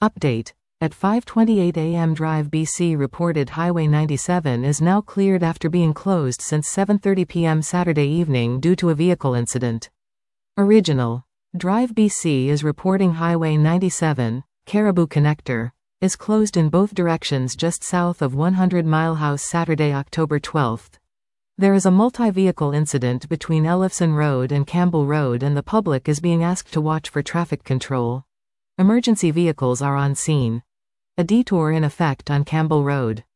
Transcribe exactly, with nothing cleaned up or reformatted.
Update. At five twenty-eight a m Drive B C reported Highway ninety-seven is now cleared after being closed since seven thirty p m Saturday evening due to a vehicle incident. Original. Drive B C is reporting Highway ninety-seven, Caribou Connector, is closed in both directions just south of one hundred Mile House Saturday, October twelfth. There is a multi-vehicle incident between Ellefson Road and Campbell Road and the public is being asked to watch for traffic control. Emergency vehicles are on scene. A detour in effect on Campbell Road.